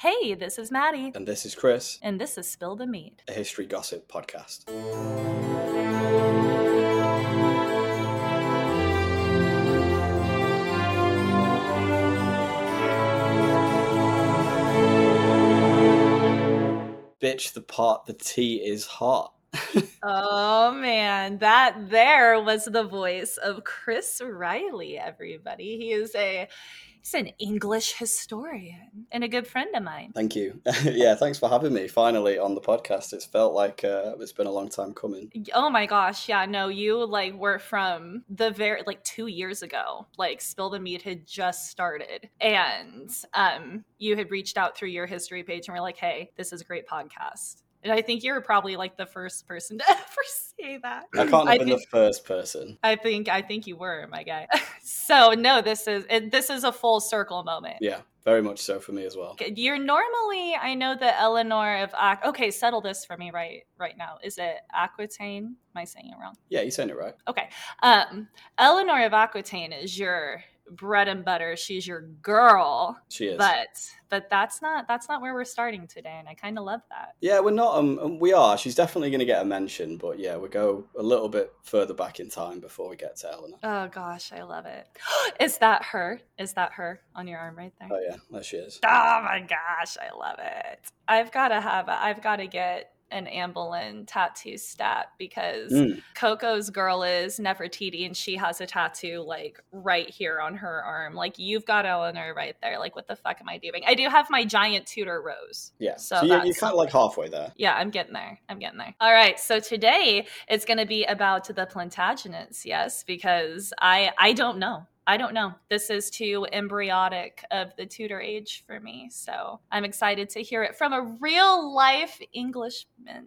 Hey, this is Maddie. And this is Chris. And this is Spill the Mead, a history gossip podcast. Bitch, the pot, the tea is hot. Oh man, that there was the voice of Chris Riley, everybody. He's an English historian and a good friend of mine. Thank you. Yeah, thanks for having me finally on the podcast. It's felt like it's been a long time coming. Oh my gosh, yeah, no, you were from the 2 years ago. Spill the Mead had just started, and you had reached out through your history page and were like, hey, this is a great podcast. And I think you're probably the first person to ever say that. I can't have been the first person. I think you were, my guy. So no, this is a full circle moment. Yeah, very much so for me as well. You're normally, I know that Eleanor of okay, settle this for me right now. Is it Aquitaine? Am I saying it wrong? Yeah, you're saying it right. Okay. Eleanor of Aquitaine is your bread and butter. She's your girl. She is. But that's not where we're starting today, and I kind of love that. Yeah, we're not. We are. She's definitely going to get a mention, but yeah, we go a little bit further back in time before we get to Eleanor. Oh gosh, I love it. Is that her? Is that her on your arm right there? Oh yeah, there she is. Oh my gosh, I love it. I've got to get an Anne Boleyn tattoo stat because Coco's girl is Nefertiti and she has a tattoo right here on her arm. You've got Eleanor right there. What the fuck am I doing? I do have my giant Tudor rose. Yeah. So you're kind of halfway there. Yeah, I'm getting there. All right. So today it's going to be about the Plantagenets. Yes, because I don't know. This is too embryonic of the Tudor age for me. So I'm excited to hear it from a real life Englishman.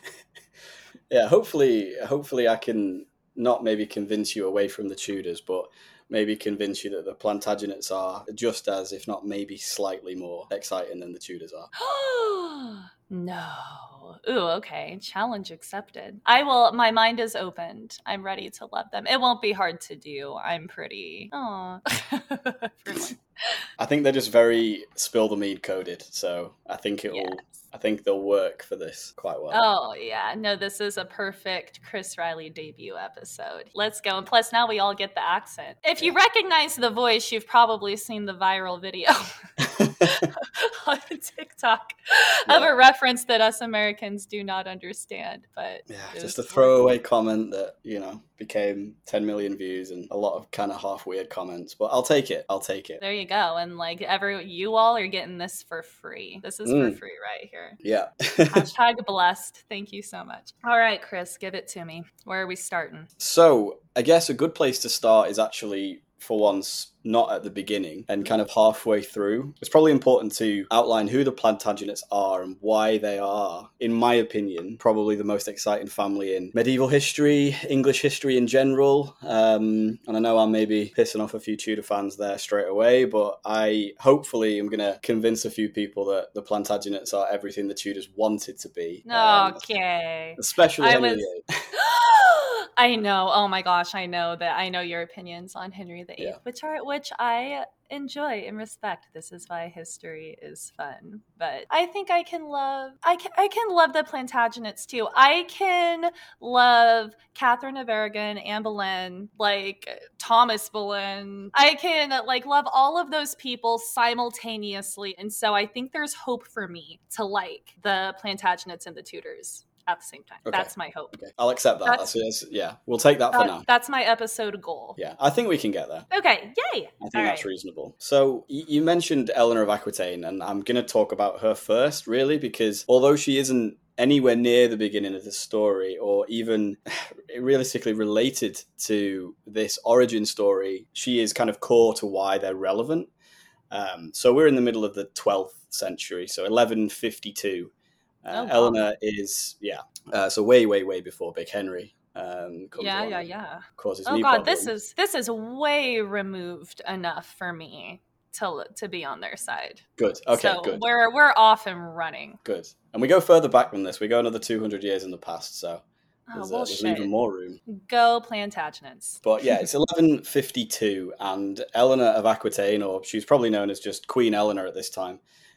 Yeah, hopefully I can not maybe convince you away from the Tudors, but maybe convince you that the Plantagenets are just as, if not maybe slightly more exciting than the Tudors are. No. Ooh, okay. Challenge accepted. My mind is opened. I'm ready to love them. It won't be hard to do. I'm pretty. Aw. I think they're just very Spill the Mead coded, so I think Yes. I think they'll work for this quite well. Oh, yeah. No, this is a perfect Chris Riley debut episode. Let's go. And plus, now we all get the accent. If you recognize the voice, you've probably seen the viral video on TikTok of a reference that us Americans do not understand. But yeah, just a throwaway comment that, became 10 million views and a lot of kind of half weird comments. But I'll take it. There you go. And you all are getting this for free. This is for free right here. Yeah. Hashtag blessed. Thank you so much. All right, Chris, give it to me. Where are we starting? So I guess a good place to start is actually, for once, not at the beginning and kind of halfway through. It's probably important to outline who the Plantagenets are and why they are, in my opinion, probably the most exciting family in medieval history, English history in general. And I know I'm maybe pissing off a few Tudor fans there straight away, but I hopefully am going to convince a few people that the Plantagenets are everything the Tudors wanted to be. Okay. Especially Henry VIII. I know. Oh my gosh, I know your opinions on Henry VIII, which I enjoy and respect. This is why history is fun. But I think I can love the Plantagenets too. I can love Catherine of Aragon, Anne Boleyn, Thomas Boleyn. I can love all of those people simultaneously. And so I think there's hope for me to like the Plantagenets and the Tudors at the same time. Okay. That's my hope. Okay. I'll accept that. We'll take that for now. That's my episode goal. Yeah, I think we can get there. Okay, yay! I think that's reasonable. So you mentioned Eleanor of Aquitaine, and I'm going to talk about her first, really, because although she isn't anywhere near the beginning of the story or even realistically related to this origin story, she is kind of core to why they're relevant. So we're in the middle of the 12th century, so 1152. Eleanor is, so way before Big Henry comes along. Causes me problems. This is way removed enough for me to be on their side. Good. Okay, so good. We're off and running. Good. And we go further back than this. We go another 200 years in the past, so there's even more room. Go Plantagenets. But yeah, it's 1152, and Eleanor of Aquitaine, or she's probably known as just Queen Eleanor at this time,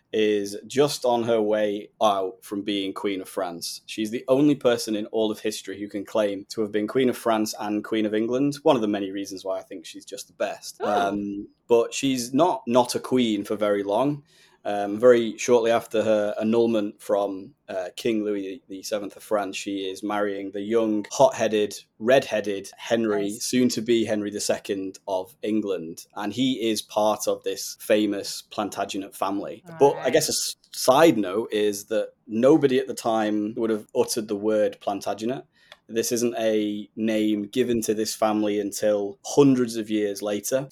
is just on her way out from being Queen of France. She's the only person in all of history who can claim to have been Queen of France and Queen of England. One of the many reasons why I think she's just the best. But she's not a queen for very long. Very shortly after her annulment from King Louis VII of France, she is marrying the young, hot-headed, red-headed Henry, soon to be Henry II of England. And he is part of this famous Plantagenet family. But I guess a side note is that nobody at the time would have uttered the word Plantagenet. This isn't a name given to this family until hundreds of years later.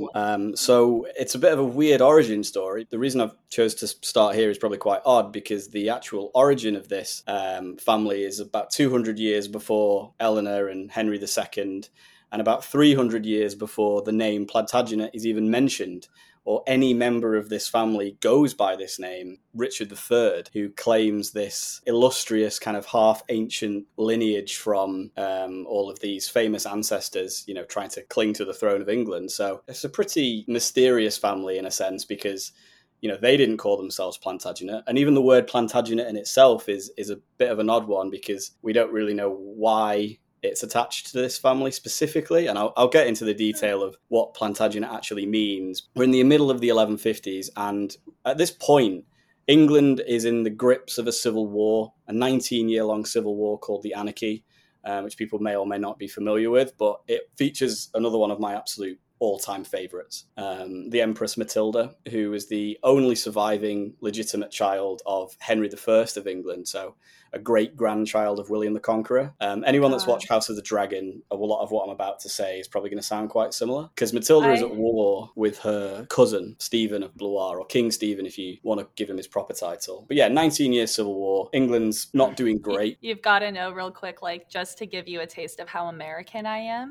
So it's a bit of a weird origin story. The reason I've chose to start here is probably quite odd, because the actual origin of this family is about 200 years before Eleanor and Henry II, and about 300 years before the name Plantagenet is even mentioned, or any member of this family goes by this name, Richard III, who claims this illustrious kind of half-ancient lineage from all of these famous ancestors, trying to cling to the throne of England. So it's a pretty mysterious family in a sense, because they didn't call themselves Plantagenet. And even the word Plantagenet in itself is a bit of an odd one, because we don't really know why it's attached to this family specifically, and I'll get into the detail of what Plantagenet actually means. We're in the middle of the 1150s, and at this point, England is in the grips of a civil war, a 19-year-long civil war called the Anarchy, which people may or may not be familiar with, but it features another one of my absolute all-time favourites, the Empress Matilda, who is the only surviving legitimate child of Henry I of England, so a great-grandchild of William the Conqueror. Anyone that's watched House of the Dragon, a lot of what I'm about to say is probably going to sound quite similar, because Matilda is at war with her cousin, Stephen of Blois, or King Stephen if you want to give him his proper title. But yeah, 19-year civil war. England's not doing great. You've got to know real quick, just to give you a taste of how American I am,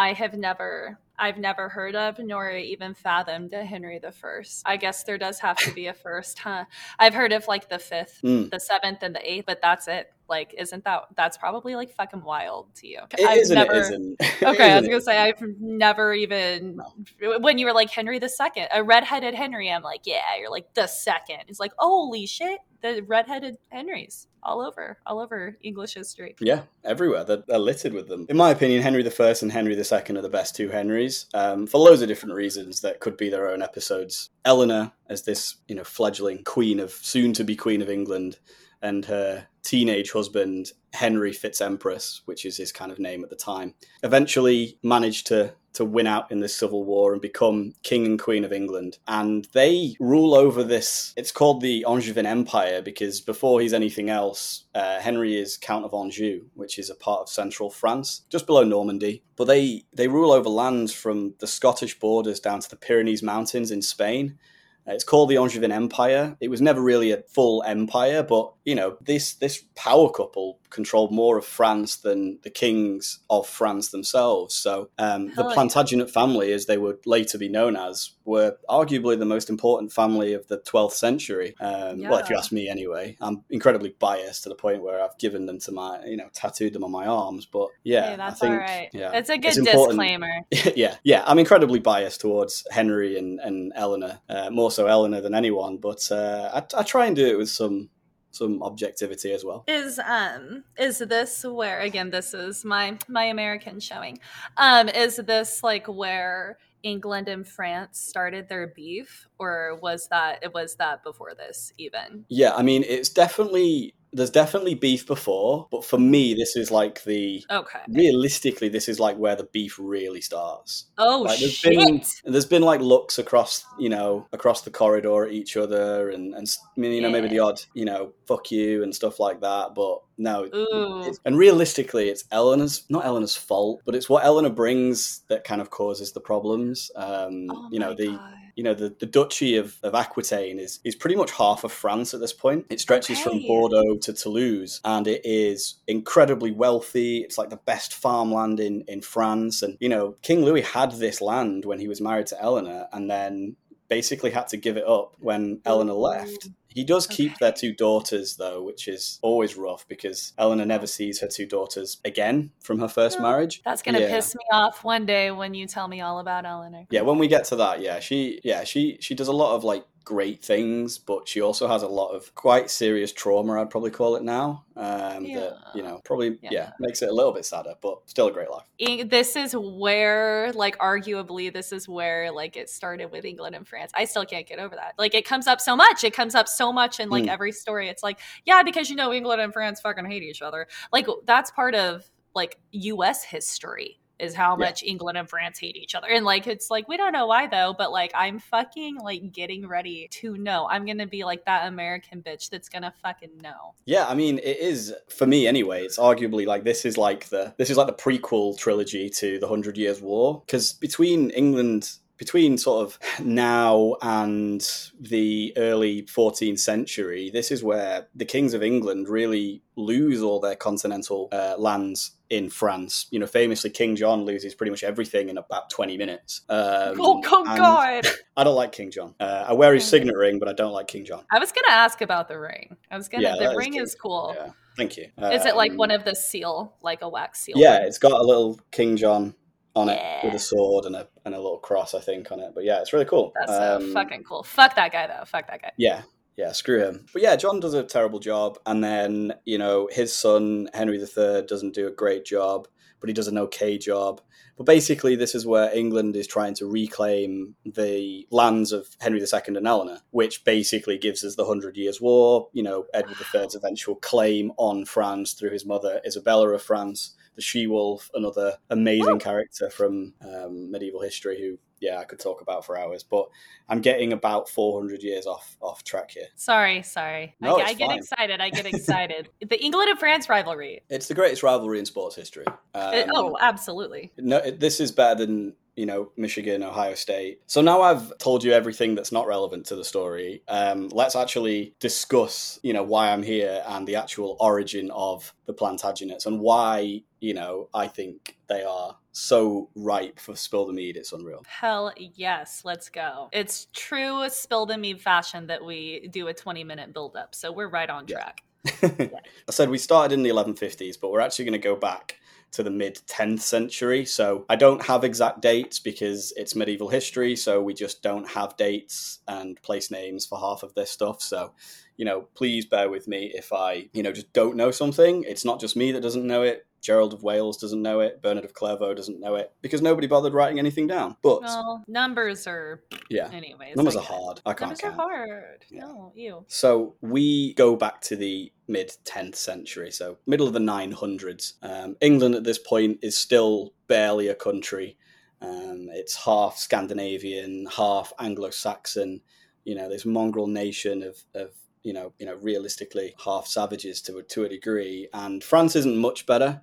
I've never heard of nor even fathomed a Henry I. I guess there does have to be a first, huh? I've heard of the 5th, the 7th, and the 8th, but that's it. That's probably fucking wild to you. It isn't. Okay, I was gonna say I've never even. No. When you were Henry II, a redheaded Henry, I'm yeah, you're the second. It's holy shit, the redheaded Henrys all over English history. Yeah, everywhere. They're littered with them. In my opinion, Henry I and Henry II are the best two Henrys, for loads of different reasons that could be their own episodes. Eleanor, as this fledgling soon to be Queen of England, and her teenage husband, Henry Fitz-Empress, which is his kind of name at the time, eventually managed to win out in this civil war and become King and Queen of England. And they rule over this, it's called the Angevin Empire, because before he's anything else, Henry is Count of Anjou, which is a part of central France, just below Normandy. But they rule over lands from the Scottish borders down to the Pyrenees Mountains in Spain. It's called the Angevin Empire. It was never really a full empire, but, this power couple controlled more of France than the kings of France themselves. So the Plantagenet family, as they would later be known as, were arguably the most important family of the 12th century. Well, if you ask me anyway. I'm incredibly biased to the point where I've given them to my, tattooed them on my arms. But yeah, hey, that's I think, all right. Yeah, it's a good disclaimer. Yeah. I'm incredibly biased towards Henry and Eleanor, more so Eleanor than anyone. But I try and do it with some objectivity as well. Is this where, again, this is my American showing, is this where England and France started their beef, or was that before this even? Yeah, I mean, there's definitely beef before, but for me, this is realistically, this is where the beef really starts. Oh, shit! There's been looks across the corridor at each other, and maybe the odd, fuck you and stuff like that, but no. And realistically, it's not Eleanor's fault, but it's what Eleanor brings that kind of causes the problems. The Duchy of Aquitaine is pretty much half of France at this point. It stretches from Bordeaux to Toulouse, and it is incredibly wealthy. It's the best farmland in France. And, King Louis had this land when he was married to Eleanor, and then basically had to give it up when Eleanor left. He does keep their two daughters, though, which is always rough, because Eleanor never sees her two daughters again from her first marriage. That's going to piss me off one day when you tell me all about Eleanor. Yeah, when we get to that, she does a lot of great things, but she also has a lot of quite serious trauma, I'd probably call it now. That probably makes it a little bit sadder, but still a great life. This is where, like, arguably, this is where, like, it started with England and France. I still can't get over that. Like, it comes up so much. It comes up so much in, like, every story. It's like, yeah, because, England and France fucking hate each other. Like, that's part of, like, U.S. history is how much England and France hate each other. And, like, it's like, we don't know why, though, but, like, I'm fucking, like, getting ready to know. I'm gonna be, like, that American bitch that's gonna fucking know. Yeah, I mean, it is, for me anyway, it's arguably, like, this is like the prequel trilogy to the 100 Years' War. Because between sort of now and the early 14th century, this is where the kings of England really lose all their continental lands in France. Famously, King John loses pretty much everything in about 20 minutes. God! I don't like King John. I wear his signet ring, but I don't like King John. I was going to ask about the ring. The ring is cool. Yeah, thank you. Is it like one of the seal, like a wax seal? Yeah, it's got a little King John on it with a sword and a little cross, I think, on it. But yeah, it's really cool. That's so fucking cool. Fuck that guy, though. Fuck that guy. Yeah, screw him. But yeah, John does a terrible job. And then, his son, Henry III, doesn't do a great job, but he does an okay job. But basically, this is where England is trying to reclaim the lands of Henry II and Eleanor, which basically gives us the 100 Years' War, Edward III's eventual claim on France through his mother, Isabella of France, the She-Wolf, another amazing character from medieval history who, I could talk about for hours, but I'm getting about 400 years off track here. Sorry. No, I get excited. The England and France rivalry. It's the greatest rivalry in sports history. Absolutely. No, this is better than Michigan, Ohio State. So now I've told you everything that's not relevant to the story. Let's actually discuss, why I'm here and the actual origin of the Plantagenets and why, I think they are so ripe for Spill the Mead. It's unreal. Hell yes, let's go. It's true Spill the Mead fashion that we do a 20-minute build-up, so we're right on track. I said we started in the 1150s, but we're actually going to go back to the mid-10th century. So I don't have exact dates because it's medieval history, so we just don't have dates and place names for half of this stuff. So, please bear with me if I, just don't know something. It's not just me that doesn't know it. Gerald of Wales doesn't know it. Bernard of Clairvaux doesn't know it because nobody bothered writing anything down. But numbers are anyways. Numbers are hard. I can't count. Numbers are hard. Yeah. No, you. So we go back to the mid-10th century, so middle of the 900s. England at this point is still barely a country. It's half Scandinavian, half Anglo-Saxon. This mongrel nation of realistically half savages to a degree. And France isn't much better.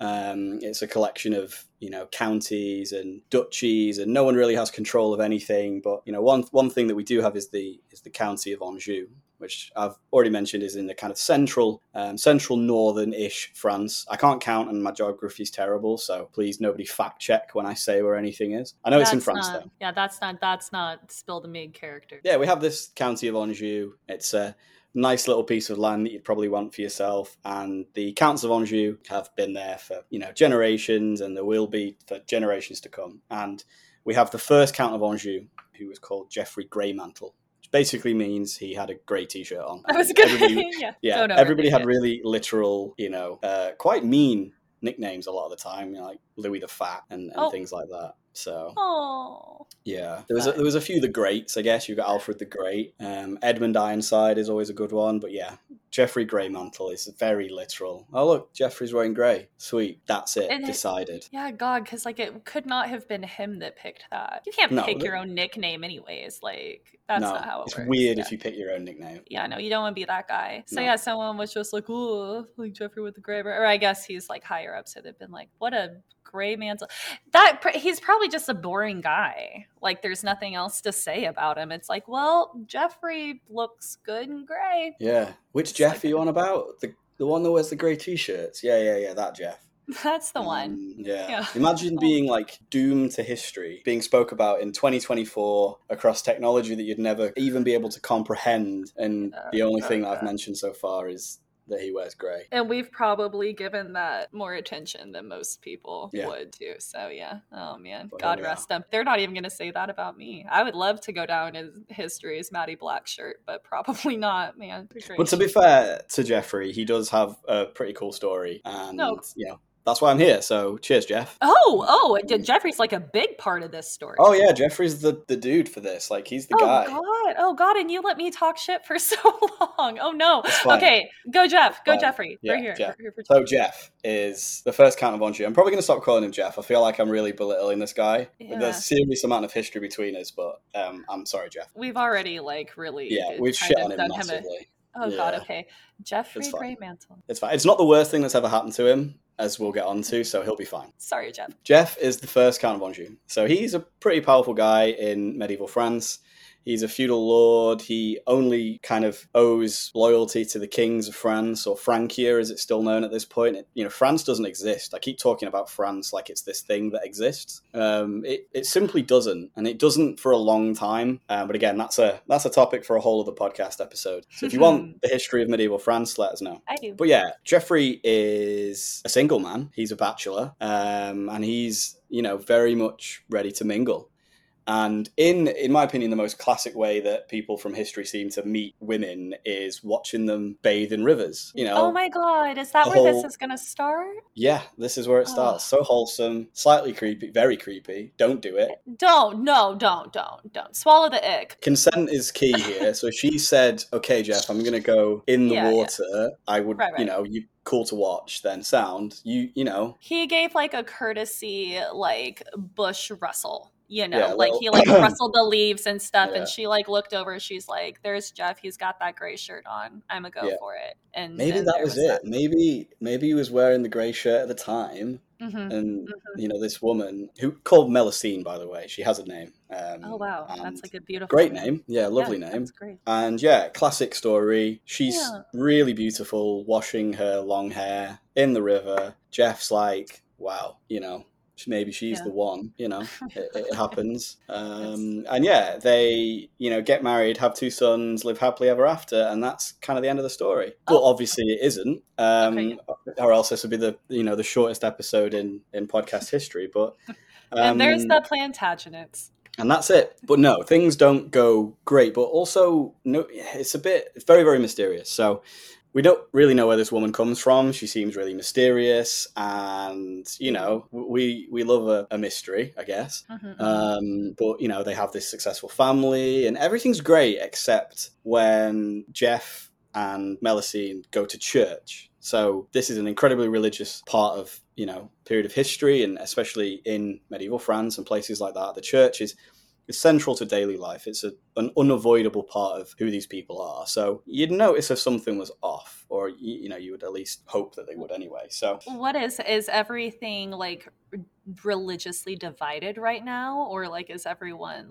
It's a collection of, counties and duchies, and no one really has control of anything. But, one thing that we do have is the county of Anjou, which I've already mentioned is in the kind of central northern-ish France. I can't count and my geography is terrible, so please nobody fact check when I say where anything is. I know it's in France though. Yeah, that's not Spill the Mead character. Yeah, we have this county of Anjou. It's a nice little piece of land that you'd probably want for yourself, and the Counts of Anjou have been there for generations, and there will be for generations to come. And we have the first Count of Anjou, who was called Geoffrey Greymantle. Basically means he had a grey t-shirt on. That was good. Everybody had really literal, quite mean nicknames a lot of the time, like Louis the Fat and things like that. So, there was a few the greats, I guess. You've got Alfred the Great. Edmund Ironside is always a good one, but Geoffrey Greymantle is very literal. Oh look, Geoffrey's wearing grey. Sweet, that's it. Decided. Yeah, God, because it could not have been him that picked that. You can't pick your own nickname, anyways. That's not how it works. It's weird if you pick your own nickname. Yeah, no, you don't want to be that guy. So someone was just like, "Ooh, like Geoffrey with the grey," or I guess he's like higher up, so they've been like, "What a gray mantle." That he's probably just a boring guy. Like, there's nothing else to say about him. It's like, well, Geoffrey looks good in gray. Yeah, which Jeff are you on about? The one that wears the grey t-shirts? Yeah, that Jeff. That's the one. Yeah. Imagine being like doomed to history, being spoke about in 2024 across technology that you'd never even be able to comprehend. And the only thing that I've mentioned so far is that he wears grey. And we've probably given that more attention than most people Yeah. would too. So yeah. Oh man. Well, God here we rest them. They're not even gonna say that about me. I would love to go down in history as Maddie Blackshirt, but probably not, man. But to be fair to Jeffrey, he does have a pretty cool story, and No. you know, that's why I'm here. So cheers, Jeff. Jeffrey's like a big part of this story. Oh yeah, Jeffrey's the dude for this. Like, he's the guy. Oh God, and you let me talk shit for so long. Oh no. Fine. Okay, go Jeff. Go Jeffrey. Yeah, We're here. Jeff. We're here So Jeff is the first Count of Anjou. I'm probably going to stop calling him Jeff. I feel like I'm really belittling this guy. Yeah. There's a serious amount of history between us, but I'm sorry, Jeff. We've already like really we've shit on him massively. God, okay. Jeffrey Greymantle. It's fine. It's not the worst thing that's ever happened to him, as we'll get on to, so he'll be fine. Sorry, Jeff. Jeff is the first Count of Anjou. So he's a pretty powerful guy in medieval France. He's a feudal lord. He only kind of owes loyalty to the kings of France, or Francia as it's still known at this point. France doesn't exist. I keep talking about France like it's this thing that exists. It simply doesn't, and it doesn't for a long time. But again, that's a topic for a whole other podcast episode. So if you want the history of medieval France, let us know. I do. But yeah, Jeffrey is a single man. He's a bachelor, and he's very much ready to mingle. And in my opinion, the most classic way that people from history seem to meet women is watching them bathe in rivers. Oh my God, is that where this is going to start? Yeah, this is where it starts. So wholesome, slightly creepy, very creepy. Don't do it. Don't. Swallow the ick. Consent is key here. So she said, okay, Jeff, I'm going to go in the water. Yeah. I would, you cool to watch, then sound. He gave like a courtesy, like bush rustle. He rustled the leaves and stuff, and she like looked over. She's like, "There's Jeff. He's got that gray shirt on. I'm gonna go for it." And maybe that was it. Maybe he was wearing the gray shirt at the time, and this woman who called Melusine, by the way, she has a name. Oh wow, that's like a beautiful, great name. Yeah, lovely name. That's great. And classic story. She's really beautiful, washing her long hair in the river. Jeff's like, wow, maybe she's the one, it happens. And they, get married, have 2 sons, live happily ever after. And that's kind of the end of the story. But obviously it isn't. Or else this would be the shortest episode in podcast history. But and there's the Plantagenets. And that's it. But no, things don't go great. But also, no, it's very, very mysterious. So we don't really know where this woman comes from. She seems really mysterious, and we love a mystery, I guess. But they have this successful family, and everything's great except when Jeff and Melusine go to church. So this is an incredibly religious part of period of history, and especially in medieval France and places like that, the church is central to daily life. It's an unavoidable part of who these people are. So you'd notice if something was off, or you would at least hope that they would anyway. So what is everything like religiously divided right now, or like is everyone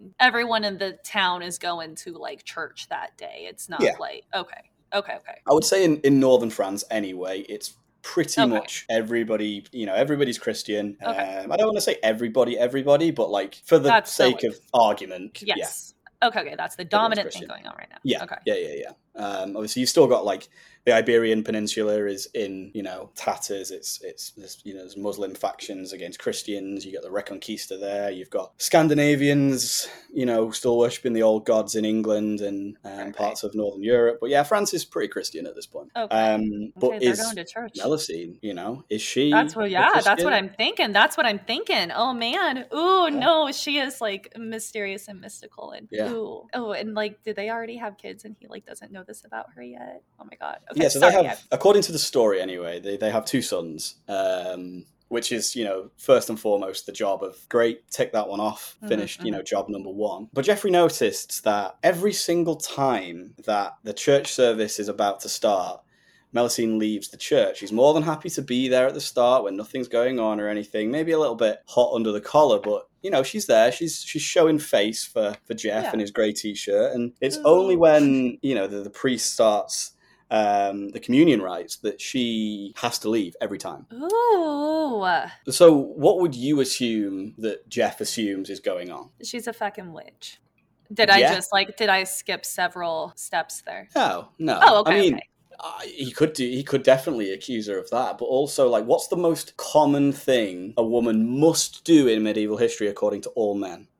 in the town is going to like church that day? It's not like okay. I would say in northern France anyway, it's pretty much everybody, everybody's Christian. I don't want to say everybody, but like for the sake of argument. Yes. Yeah. Okay, that's the dominant thing going on right now. Yeah. Okay. Yeah. Obviously you've still got like the Iberian Peninsula is in, tatters. There's Muslim factions against Christians. You got the Reconquista there. You've got Scandinavians, still worshipping the old gods in England and parts of Northern Europe. But yeah, France is pretty Christian at this point. Okay. But they're going to church. Melusine, is she? That's what I'm thinking. Oh man. Ooh, no, she is like mysterious and mystical and and like, did they already have kids and he like doesn't know this about her yet? Oh my God. Okay. Yeah, so they have, according to the story anyway, they have 2 sons, which is, first and foremost the job of, great, tick that one off, finished, job number 1. But Jeffrey noticed that every single time that the church service is about to start, Melusine leaves the church. She's more than happy to be there at the start when nothing's going on or anything, maybe a little bit hot under the collar, but she's there. She's showing face for Jeff and his grey t-shirt. And it's only when, the priest starts the communion rites that she has to leave every time. Ooh. So what would you assume that Jeff assumes is going on? She's a fucking witch. Did I skip several steps there? No. Oh, okay. I mean, okay. He could definitely accuse her of that, but also, like, what's the most common thing a woman must do in medieval history according to all men?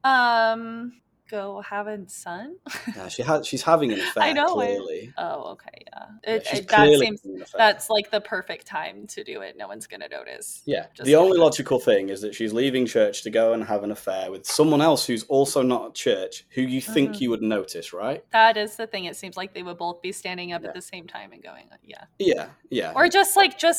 Go having son. She's having an I affair, know. clearly. Oh, okay, yeah. Yeah, she's That clearly seems having an affair. that's like the perfect time to do it. No one's gonna notice. Yeah. Just The only kidding. logical thing is that she's leaving church to go and have an affair with someone else who's also not at church, who you think you would notice, right? That is the thing. It seems like they would both be standing up Yeah. at the same time and going, yeah. Yeah. Or just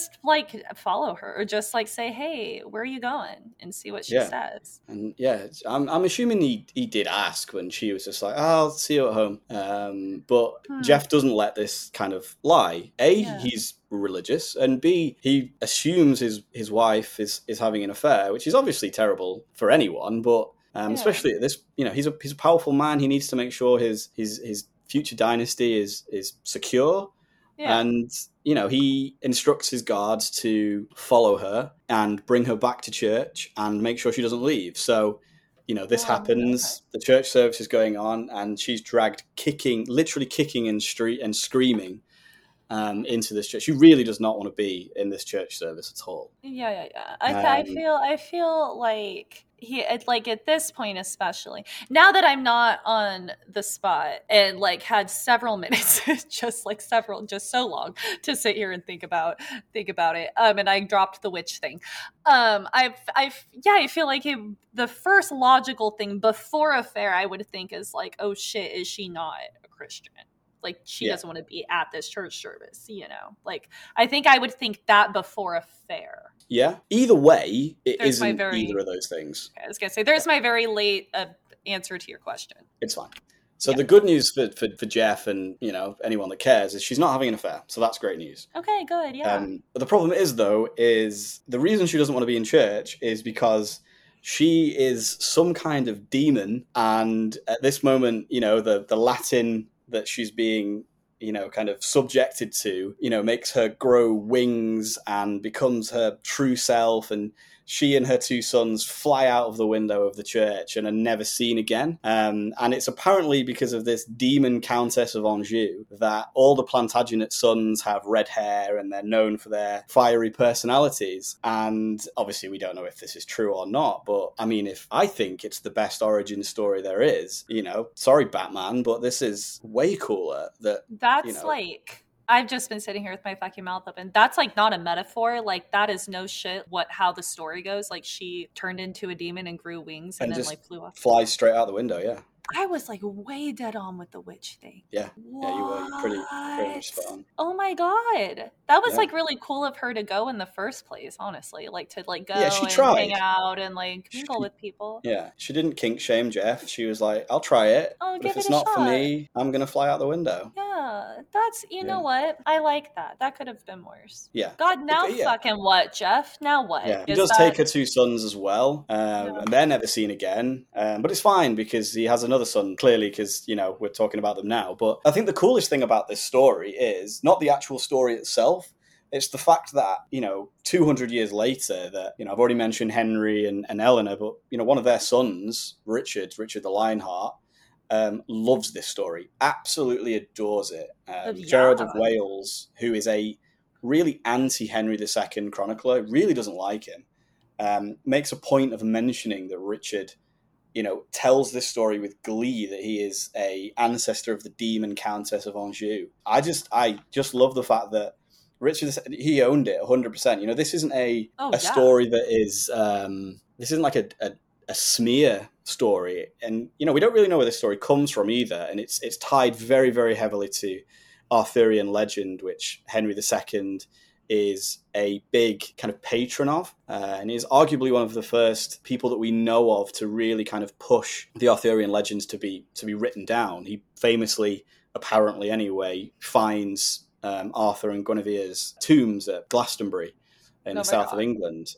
follow her, or just like say, hey, where are you going? And see what she says. And yeah, I'm assuming he did ask when she was just like, oh, I'll see you at home. But Jeff doesn't let this kind of lie. A, he's religious, and B, he assumes his wife is having an affair, which is obviously terrible for anyone, but especially at this, he's a powerful man. He needs to make sure his future dynasty is secure. Yeah. And, he instructs his guards to follow her and bring her back to church and make sure she doesn't leave. So, this happens. Okay. The church service is going on, and she's dragged literally kicking and screaming into this church. She really does not want to be in this church service at all. Yeah. I feel like at this point, especially now that I'm not on the spot and like had several minutes, just so long to sit here and think about it. And I dropped the witch thing. I feel like the first logical thing before affair I would think is like, oh shit, is she not a Christian? Like, she doesn't want to be at this church service, Like, I think I would think that before affair. Yeah. Either way, it isn't either of those things. Okay, I was going to say, there's my very late answer to your question. It's fine. So the good news for Jeff and, anyone that cares is she's not having an affair. So that's great news. Okay, good, yeah. But the problem is the reason she doesn't want to be in church is because she is some kind of demon. And at this moment, the Latin that she's being, kind of subjected to, makes her grow wings and becomes her true self. And she and her two sons fly out of the window of the church and are never seen again. And it's apparently because of this demon Countess of Anjou that all the Plantagenet sons have red hair and they're known for their fiery personalities. And obviously we don't know if this is true or not, but I mean, I think it's the best origin story there is, sorry, Batman, but this is way cooler. That's like... I've just been sitting here with my fucking mouth open. That's like not a metaphor. Like, that is no shit how the story goes. Like, she turned into a demon and grew wings and then like flew off. Flies straight out the window, yeah. I was like way dead on with the witch thing. Yeah. What? Yeah, you were. You're pretty much spot on. Oh my God. That was like really cool of her to go in the first place, honestly. Like to like go and hang out and like mingle with people. Yeah. She didn't kink shame Jeff. She was like, I'll try it. But if it's not for me, I'm going to fly out the window. Yeah. That's, you know what? I like that. That could have been worse. Yeah. God, now fucking what, Jeff? Now what? Yeah. He does take her two sons as well. And they're never seen again. But it's fine because he has another son, clearly, because, we're talking about them now. But I think the coolest thing about this story is not the actual story itself. It's the fact that, 200 years later that, I've already mentioned Henry and Eleanor, but, one of their sons, Richard the Lionheart, loves this story, absolutely adores it. Gerard of Wales, who is a really anti-Henry II chronicler, really doesn't like him, makes a point of mentioning that Richard tells this story with glee, that he is a ancestor of the demon Countess of Anjou. I just love the fact that Richard, he owned it 100%. This isn't a story that is, this isn't like a smear story. And, we don't really know where this story comes from either. And it's tied very, very heavily to Arthurian legend, which Henry II is a big kind of patron of, and is arguably one of the first people that we know of to really kind of push the Arthurian legends to be written down. He famously, apparently anyway, finds Arthur and Guinevere's tombs at Glastonbury in the south of England.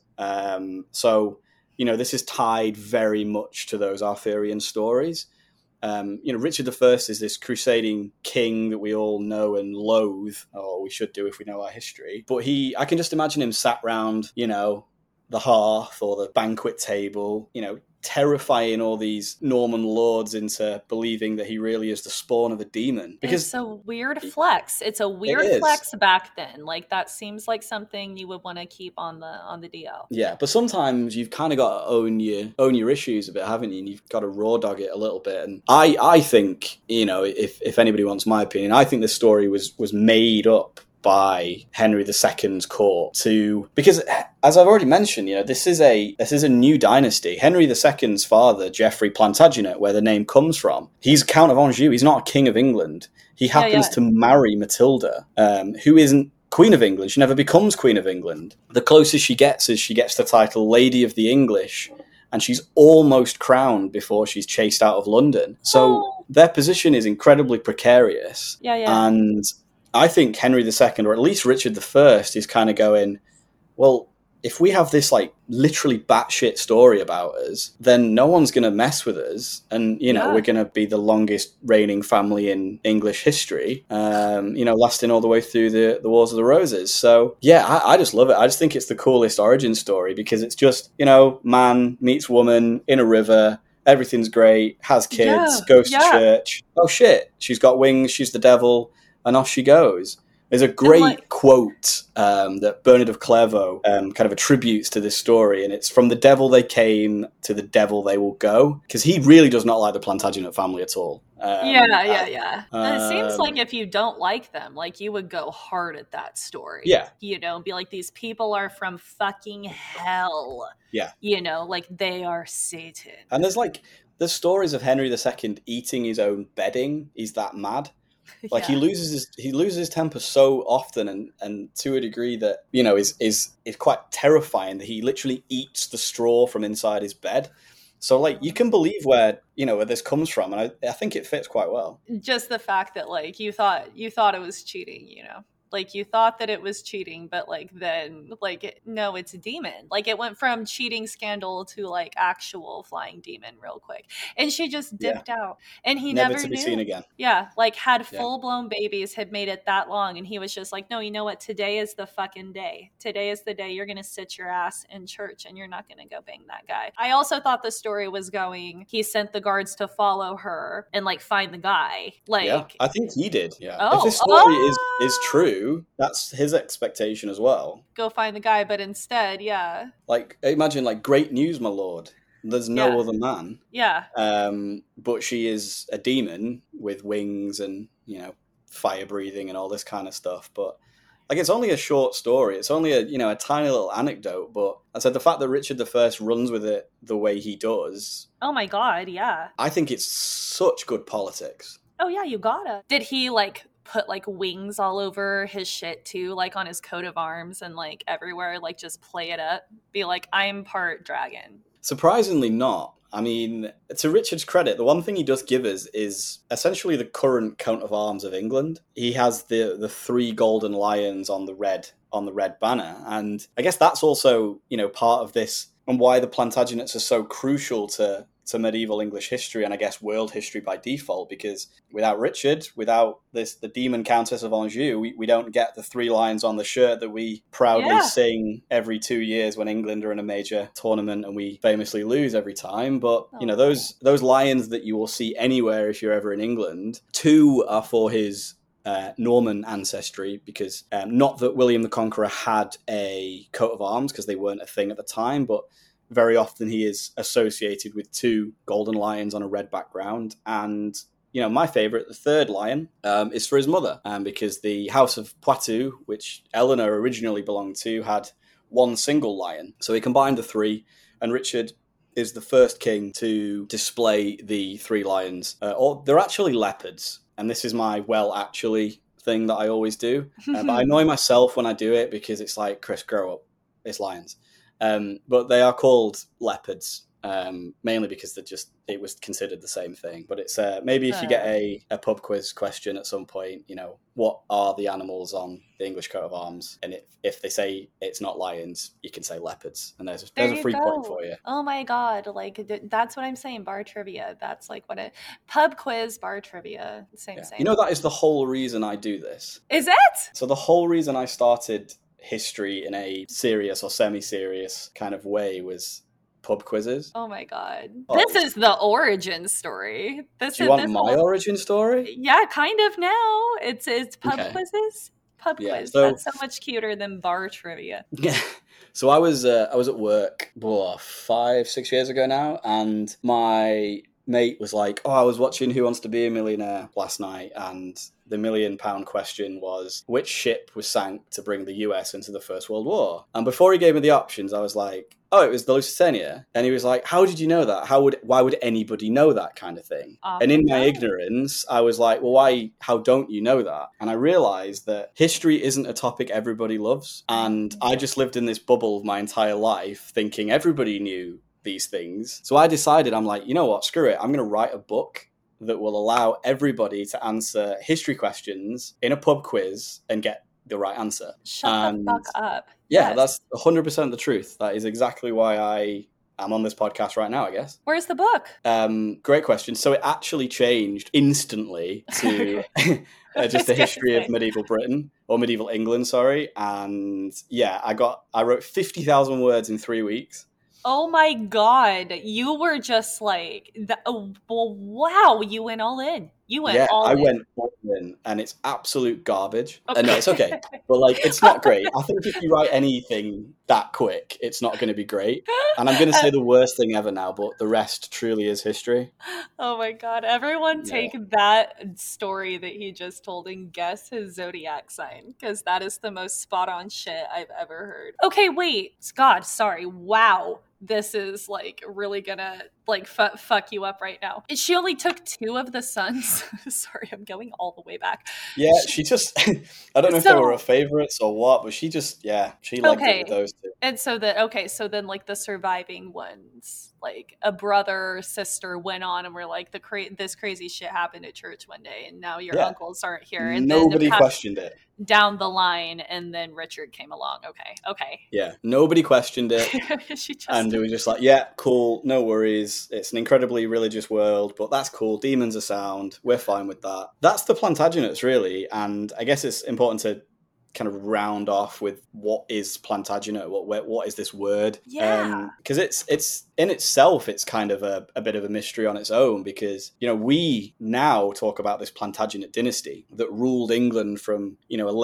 So, this is tied very much to those Arthurian stories. Richard I is this crusading king that we all know and loathe, or we should do if we know our history. But I can just imagine him sat round, the hearth or the banquet table, you know, terrifying all these Norman lords into believing that he really is the spawn of a demon. Because it's a weird flex. It's a weird flex back then. Like, that seems like something you would want to keep on the DL. Yeah, but sometimes you've kind of got to own your issues a bit, haven't you? And you've got to raw dog it a little bit. And I think, you know, if anybody wants my opinion, I think this story was made up by Henry II's court because, as I've already mentioned, you know, this is a new dynasty. Henry II's father, Geoffrey Plantagenet, where the name comes from, he's Count of Anjou. He's not a king of England. He happens to marry Matilda, who isn't Queen of England. She never becomes Queen of England. The closest she gets is she gets the title Lady of the English, and she's almost crowned before she's chased out of London. So their position is incredibly precarious. And I think Henry II, or at least Richard I, is kind of going, well, if we have this like literally batshit story about us, then no one's going to mess with us. And, you know, we're going to be the longest reigning family in English history, you know, lasting all the way through the Wars of the Roses. So, yeah, I just love it. I just think it's the coolest origin story because it's just, you know, man meets woman in a river. Everything's great, has kids, goes to church. Oh, shit, she's got wings, she's the devil, and off she goes. There's a great quote that Bernard of Clairvaux kind of attributes to this story, and it's from the devil they came to the devil they will go, because he really does not like the Plantagenet family at all. And it seems like if you don't like them, like, you would go hard at that story. Yeah. You know, be like, these people are from fucking hell. Yeah. You know, like, they are Satan. And there's stories of Henry II eating his own bedding. He's that mad. Like, he loses his temper so often, and to a degree that, you know, is quite terrifying, that he literally eats the straw from inside his bed. So, like, you can believe where this comes from, and I think it fits quite well. Just the fact that, like, you thought it was cheating, you know. Like, you thought that it was cheating, but, like, then, like, no, it's a demon. Like, it went from cheating scandal to, like, actual flying demon real quick. And she just dipped out. And he never to be knew. Seen again. Yeah, like, had full-blown babies, had made it that long. And he was just like, no, you know what? Today is the fucking day. Today is the day you're going to sit your ass in church and you're not going to go bang that guy. I also thought the story was going, he sent the guards to follow her and, like, find the guy. Like, yeah, I think he did. Yeah. If this story is true, that's his expectation as well. Go find the guy, but instead, like, imagine, like, great news, my lord, there's no other man. But she is a demon with wings and, you know, fire breathing and all this kind of stuff. But, like, it's only a short story, it's only a tiny little anecdote, but I said the fact that Richard I runs with it the way he does, oh my god, I think it's such good politics. Oh yeah, you gotta. Did he, like, put, like, wings all over his shit too, like on his coat of arms and, like, everywhere, like, just play it up, be like, I'm part dragon? Surprisingly not. I mean, to Richard's credit, the one thing he does give us is essentially the current coat of arms of England. He has the 3 golden lions on the red banner, and I guess that's also, you know, part of this and why the Plantagenets are so crucial to medieval English history, and I guess world history by default, because without Richard, without the demon Countess of Anjou, we don't get the 3 lions on the shirt that we proudly sing every 2 years when England are in a major tournament and we famously lose every time. But, you know, those lions that you will see anywhere if you're ever in England, 2 are for his Norman ancestry, because not that William the Conqueror had a coat of arms, because they weren't a thing at the time, but very often he is associated with 2 golden lions on a red background. And, you know, my favourite, the 3rd lion, is for his mother, because the House of Poitou, which Eleanor originally belonged to, had 1 single lion. So he combined the 3, and Richard is the first king to display the 3 lions. Or they're actually leopards, and this is my actually thing that I always do. But I annoy myself when I do it, because it's like, Chris, grow up. It's lions. But they are called leopards, mainly because it was considered the same thing. But it's maybe if you get a pub quiz question at some point, you know, what are the animals on the English coat of arms? And if they say it's not lions, you can say leopards. And there's a free point for you. Oh my god, like, that's what I'm saying, bar trivia. That's like what it... Pub quiz, bar trivia, same. You know, that is the whole reason I do this. Is it? So the whole reason I started history in a serious or semi-serious kind of way was pub quizzes. Oh my god. This is the origin story. Do you want my origin story? Yeah, kind of now. It's pub quizzes. Pub quiz. That's so much cuter than bar trivia. Yeah. So I was at work 5-6 years ago now, and my mate was like, I was watching Who Wants to Be a Millionaire last night, and the £1 million question was, which ship was sank to bring the US into the First World War? And before he gave me the options, I was like, it was the Lusitania. And he was like, how did you know that? Why would anybody know that kind of thing? And in my ignorance, I was like, well, how don't you know that? And I realized that history isn't a topic everybody loves. And I just lived in this bubble my entire life thinking everybody knew these things. So I decided, I'm like, you know what, screw it. I'm going to write a book that will allow everybody to answer history questions in a pub quiz and get the right answer. Shut the fuck up. Yeah, that's 100% the truth. That is exactly why I am on this podcast right now, I guess. Where's the book? Great question. So it actually changed instantly to just the history of medieval Britain, or medieval England, sorry. And yeah, I wrote 50,000 words in 3 weeks. Oh my god, you were just like, wow, you went all in. You went all in. I went all in, and it's absolute garbage. Okay. No, it's okay. But like, it's not great. I think if you write anything that quick, it's not going to be great. And I'm going to say the worst thing ever now, but the rest truly is history. Oh my god, everyone take that story that he just told and guess his zodiac sign, because that is the most spot on shit I've ever heard. Okay, wait. God, sorry. Wow. This is like really gonna like fuck you up right now. She only took 2 of the sons. Sorry, I'm going all the way back. Yeah, she just, I don't know if they were her favorites or what, but she legged it with those 2. And so so then like the surviving ones, like a brother or sister went on and were like, this crazy shit happened at church one day, and now your uncles aren't here. And nobody questioned it. Down the line, and then Richard came along. Okay. Yeah, nobody questioned it. And they were just like, yeah, cool, no worries. It's an incredibly religious world, but that's cool. Demons are sound. We're fine with that. That's the Plantagenets, really. And I guess it's important to kind of round off with what is Plantagenet, what is this word? Yeah. Because it's in itself, it's kind of a bit of a mystery on its own, because, we now talk about this Plantagenet dynasty that ruled England from,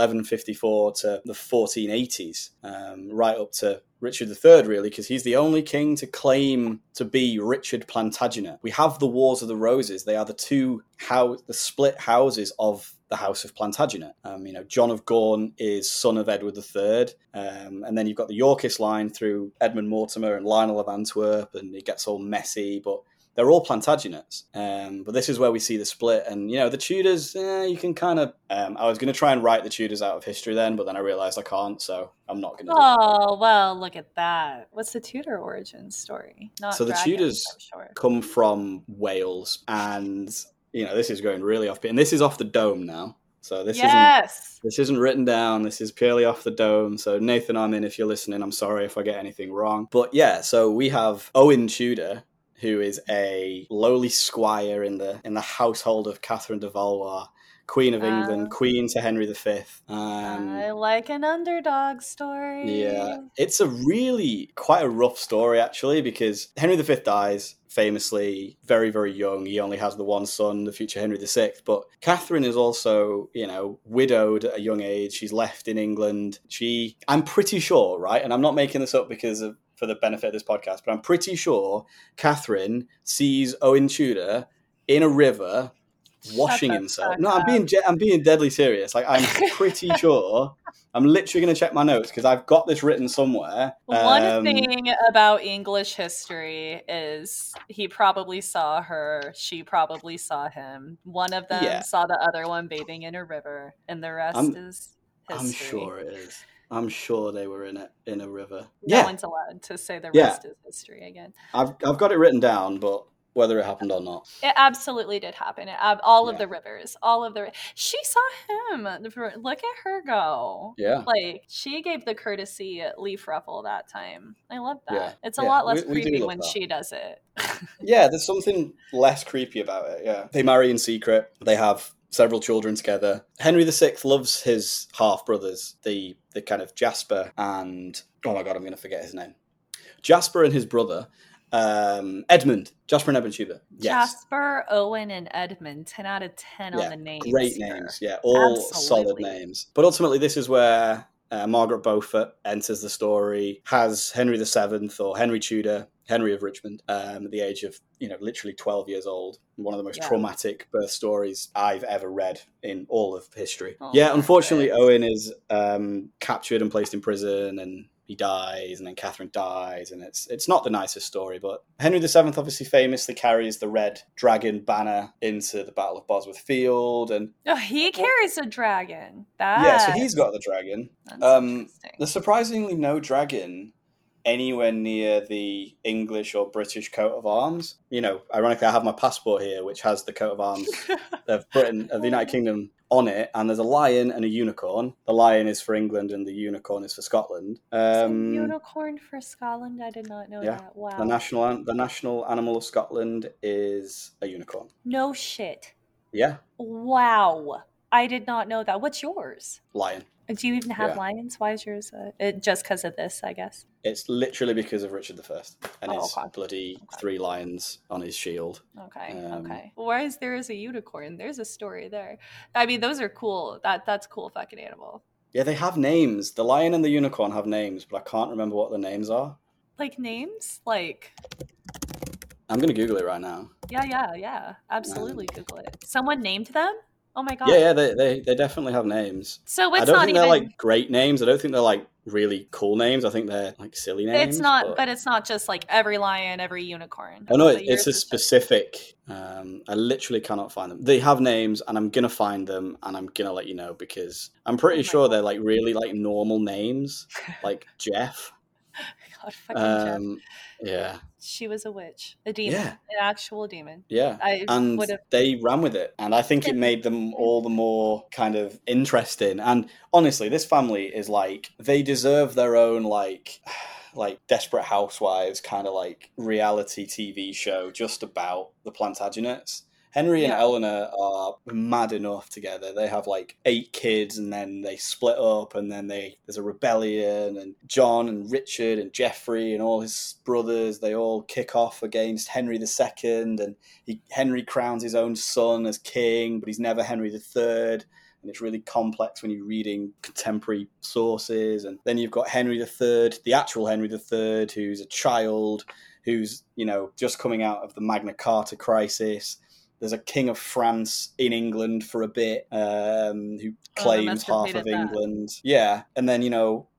1154 to the 1480s, right up to Richard III, really, because he's the only king to claim to be Richard Plantagenet. We have the Wars of the Roses. They are the split houses of the House of Plantagenet. John of Gaunt is son of Edward III, and then you've got the Yorkist line through Edmund Mortimer and Lionel of Antwerp, and it gets all messy, but they're all Plantagenets. But this is where we see the split, and the Tudors, you can kind of. I was going to try and write the Tudors out of history then, but then I realised I can't, so I'm not going to. Oh well, look at that. What's the Tudor origin story? So the Tudors come from Wales, and this is going really off, and this is off the dome now. So this isn't written down. This is purely off the dome. So Nathan Armin, if you're listening, I'm sorry if I get anything wrong. But yeah, so we have Owen Tudor, who is a lowly squire in the household of Catherine de Valois, Queen of England, Queen to Henry V. I like an underdog story. Yeah, it's quite a rough story, actually, because Henry V dies famously very, very young. He only has the one son, the future Henry VI. But Catherine is also, widowed at a young age. She's left in England. I'm pretty sure, right, and I'm not making this up for the benefit of this podcast, but I'm pretty sure Catherine sees Owen Tudor in a river washing himself. No, I'm being deadly serious. Like, I'm pretty sure. I'm literally going to check my notes because I've got this written somewhere. One thing about English history is he probably saw her, she probably saw him. One of them saw the other one bathing in a river, and the rest is history. I'm sure it is. I'm sure they were in a river. No one's allowed to say the rest is history again. I've got it written down, but whether it happened or not, it absolutely did happen. All of the rivers, she saw him. Look at her go. Yeah, like she gave the courtesy leaf ruffle that time. I love that. Yeah. It's a lot less creepy when she does it. Yeah, there's something less creepy about it. Yeah, they marry in secret. They have several children together. Henry VI loves his half-brothers, the kind of Jasper and... Oh my God, I'm going to forget his name. Jasper and his brother, Edmund. Jasper and Edmund Tudor. Yes. Jasper, Owen, and Edmund. 10 out of 10 on the names. Great here. names. Yeah, all Absolutely. solid names. But ultimately, this is where Margaret Beaufort enters the story, has Henry VII or Henry Tudor, Henry of Richmond, at the age of, literally 12 years old. One of the most traumatic birth stories I've ever read in all of history. Unfortunately, Owen is captured and placed in prison, and he dies, and then Catherine dies, and it's not the nicest story, but Henry VII obviously famously carries the red dragon banner into the Battle of Bosworth Field, and he carries a dragon. So he's got the dragon. That's interesting. There's surprisingly no dragon anywhere near the English or British coat of arms. Ironically, I have my passport here, which has the coat of arms of Britain, of the United Kingdom on it, and there's a lion and a unicorn. The lion is for England and the unicorn is for Scotland. Unicorn for Scotland? I did not know that. Wow. The national animal of Scotland is a unicorn. No shit. Yeah. Wow. I did not know that. What's yours? Lion. Do you even have lions? Why is yours just because of this, I guess? It's literally because of Richard I and his bloody 3 lions on his shield. Okay. Why is there a unicorn? There's a story there. I mean, those are cool. That's cool fucking animal. Yeah, they have names. The lion and the unicorn have names, but I can't remember what the names are. Like names? Like... I'm going to Google it right now. Yeah. Absolutely Google it. Someone named them? Oh my God. Yeah, they definitely have names. So it's I don't not think even... they're like great names. I don't think they're like really cool names. I think they're like silly names. It's not, but it's not just like every lion, every unicorn. Oh no, it's a specific... I literally cannot find them. They have names, and I'm gonna find them, and I'm gonna let you know, because I'm pretty sure they're like really like normal names, like Jeff. God, fucking Jeff. Yeah. She was a witch, a demon, an actual demon. Yeah, they ran with it, and I think it made them all the more kind of interesting. And honestly, this family is like, they deserve their own like Desperate Housewives kind of like reality TV show just about the Plantagenets. Henry and Eleanor are mad enough together. They have like 8 kids, and then they split up, and then there's a rebellion, and John and Richard and Geoffrey and all his brothers, they all kick off against Henry II, and Henry crowns his own son as king, but he's never Henry III. And it's really complex when you're reading contemporary sources. And then you've got Henry III, the actual Henry III, who's a child, who's, just coming out of the Magna Carta crisis. There's a king of France in England for a bit, who claims half of England. Yeah. And then,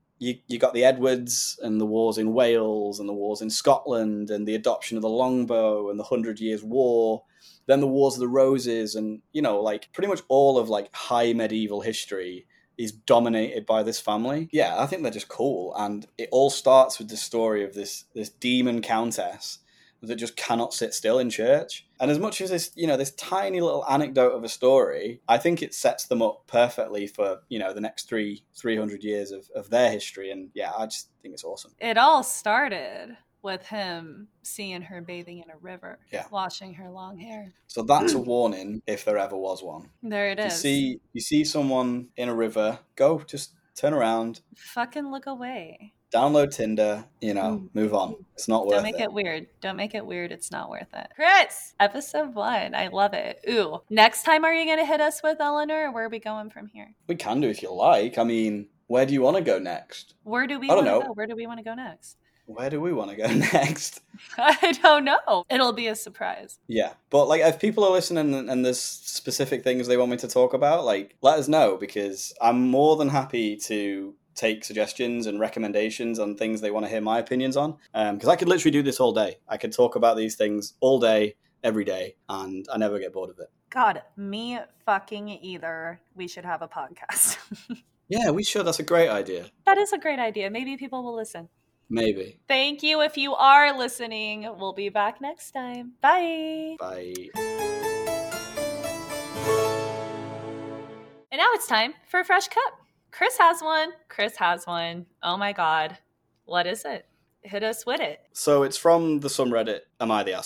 you got the Edwards and the wars in Wales and the wars in Scotland and the adoption of the longbow and the 100 Years' War. Then the Wars of the Roses, and, like pretty much all of like high medieval history is dominated by this family. Yeah, I think they're just cool. And it all starts with the story of this demon countess that just cannot sit still in church. And as much as this tiny little anecdote of a story, I think it sets them up perfectly for, the next 300 years of their history. And yeah, I just think it's awesome. It all started with him seeing her bathing in a river, washing her long hair. So that's a warning, if there ever was one. There it is. You see someone in a river, just turn around. Fucking look away. Download Tinder, move on. It's not worth it. Don't make it weird. Don't make it weird. It's not worth it. Chris, episode 1. I love it. Ooh. Next time, are you going to hit us with Eleanor, or where are we going from here? We can do if you like. I mean, where do you want to go next? Where do we want to go? Where do we want to go next? Where do we want to go next? I don't know. It'll be a surprise. Yeah. But like, if people are listening and there's specific things they want me to talk about, like, let us know, because I'm more than happy to take suggestions and recommendations on things they want to hear my opinions on. Because I could literally do this all day. I could talk about these things all day, every day, and I never get bored of it. God, me fucking either. We should have a podcast. Yeah, we should. That's a great idea. That is a great idea. Maybe people will listen. Maybe. Thank you if you are listening. We'll be back next time. Bye. Bye. And now it's time for a fresh cup. Chris has one. Oh my God. What is it? Hit us with it. So it's from the subreddit, Am I the Asshole?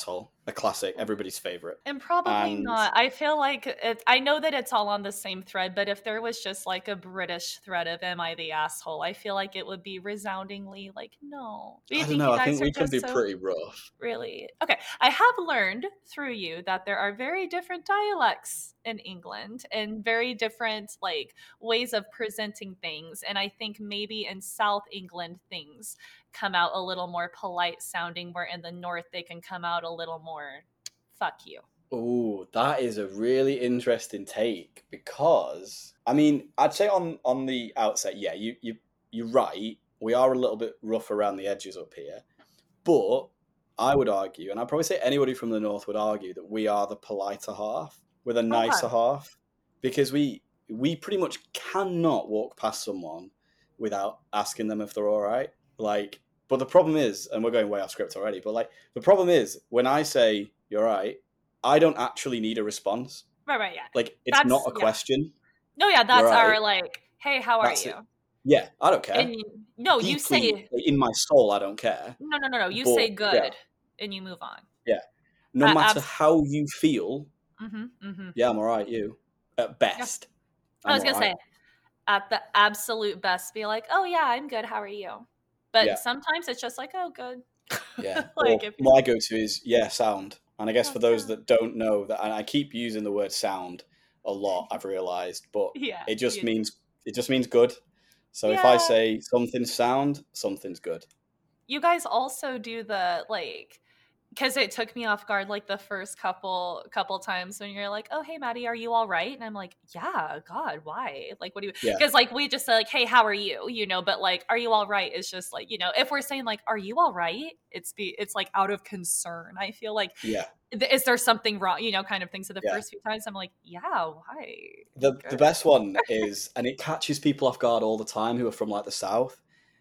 a classic, everybody's favorite. And probably And not. I feel like I know that it's all on the same thread, but if there was just like a British thread of "Am I the asshole?" I feel like it would be resoundingly like, no. Do you I don't think know, you I guys think are we could just be so pretty rough. really okay? I have learned through you that there are very different dialects in England and very different like ways of presenting things. And I think maybe in South England things come out a little more polite sounding, where in the North they can come out a little more fuck you. Oh, that is a really interesting take because I mean, I'd say on the outset, yeah, you're right. We are a little bit rough around the edges up here, but I would argue, and I'd probably say anybody from the north would argue that we are the politer half. We're the nicer Okay. half because we pretty much cannot walk past someone without asking them if they're all right. Like, but the problem is, and we're going way off script already, but like the problem is when I say you're right, I don't actually need a response. Right, yeah. Like, it's not That's a yeah. question. No, yeah, You're that's right. our like, hey, how are That's you? it. Yeah, I don't care. And no, you Deeply say in my soul, I don't care. no. You But say yeah, good, and you move on. yeah. No matter Abs- how you feel, mm-hmm. yeah, I'm all right. You, at Yeah. best, I I'm was all gonna right. say, at the absolute best, be like, oh yeah, I'm good. How are you? But Yeah, sometimes it's just like, oh, good. yeah. Like Or if my go-to is yeah, sound. And I guess oh, for those so- that don't know that, and I keep using the word sound a lot, I've realized, but yeah, it just means good. So if I yeah. say something's sound, something's good. You guys also do the like because it took me off guard like the first couple times when you're like, oh hey Maddie, are you all right? And I'm like, yeah, god, why, like what do you, Yeah, because like we just say like, hey, how are you, but like are you all right is just like, if we're saying like are you all right, it's like out of concern. I feel like yeah, is there something wrong, kind of thing. So the yeah. first few times I'm like, yeah, why, I'm The good. best one is, and it catches people off guard all the time who are from like the south.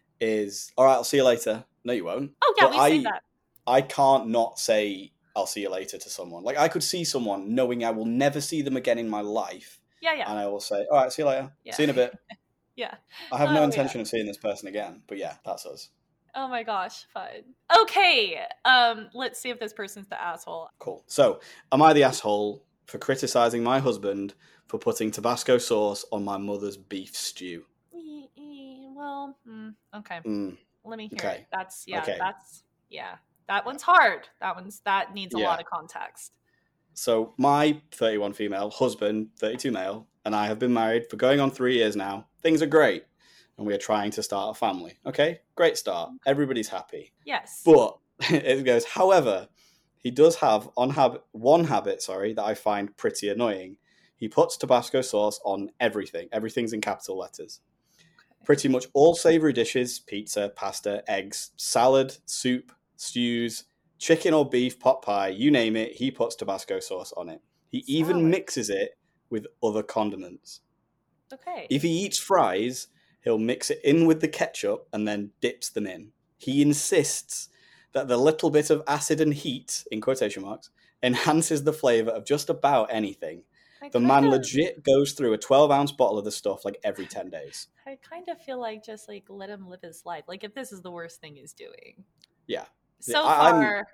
Is all right. I'll see you later. No, you won't. Oh yeah, But we say that. I can't not say I'll see you later to someone. Like I could see someone knowing I will never see them again in my life, Yeah, and I will say, all right, see you later. yeah. See you in a bit. Yeah. I have no Oh yeah. intention of seeing this person again. But yeah, that's us. Oh my gosh, fun. Okay, let's see if this person's the asshole. Cool. So, am I the asshole for criticizing my husband for putting Tabasco sauce on my mother's beef stew? Well, okay. Mm, Let me hear it. okay. Okay. That's that one's hard. That needs a Yeah. lot of context. So my 31 female husband, 32 male, and I have been married for going on 3 years now. Things are great, and we are trying to start a family. Okay, great start. Everybody's happy. Yes. But it goes, however, he does have one habit, that I find pretty annoying. He puts Tabasco sauce on everything. Everything's in capital letters. Okay. Pretty much all savory dishes, pizza, pasta, eggs, salad, soup, stews, chicken or beef, pot pie, you name it, he puts Tabasco sauce on it. He even mixes it with other condiments. Okay. If he eats fries, he'll mix it in with the ketchup and then dips them in. He insists that the little bit of acid and heat, in quotation marks, enhances the flavour of just about anything. The man legit goes through a 12-ounce bottle of the stuff like every 10 days. I kind of feel like just like let him live his life. Like if this is the worst thing he's doing. Yeah. So far.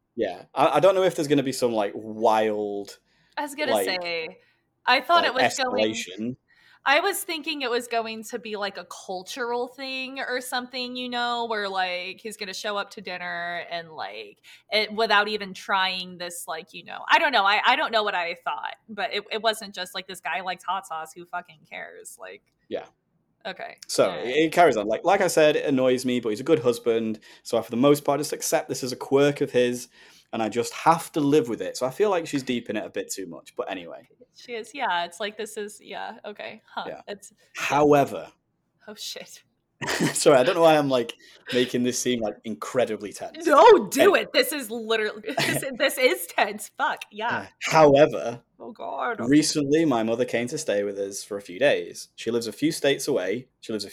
I don't know if there's going to be some like wild. I was going to say, I thought it was escalation. I was thinking it was going to be like a cultural thing or something, where like he's going to show up to dinner and like it without even trying this, like, I don't know. I don't know what I thought, but it wasn't just like this guy likes hot sauce. Who fucking cares? Like, yeah. Okay. So it carries on. Like I said, it annoys me, but he's a good husband. So I, for the most part, just accept this as a quirk of his, and I just have to live with it. So I feel like she's deep in it a bit too much. But anyway. She is. Yeah. It's like this is. Yeah. Okay. Huh. Yeah. However. Oh, shit. Sorry, I don't know why I'm like making this seem like incredibly tense. No, do it. This is literally this is tense. Fuck yeah. However, oh god. Recently, my mother came to stay with us for a few days. She lives a few states away.